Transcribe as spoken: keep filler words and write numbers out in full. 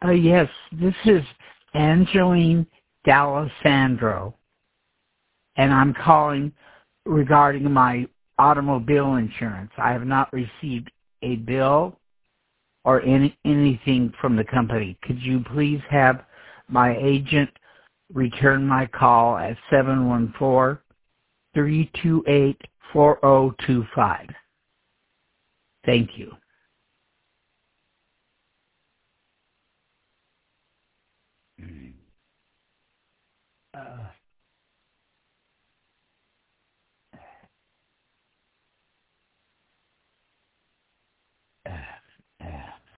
Uh, yes, this is Angeline D'Alessandro, and I'm calling regarding my automobile insurance. I have not received a bill or any, anything from the company. Could you please have my agent return my call at seven one four, three two eight, four zero two five? Thank you. Uh,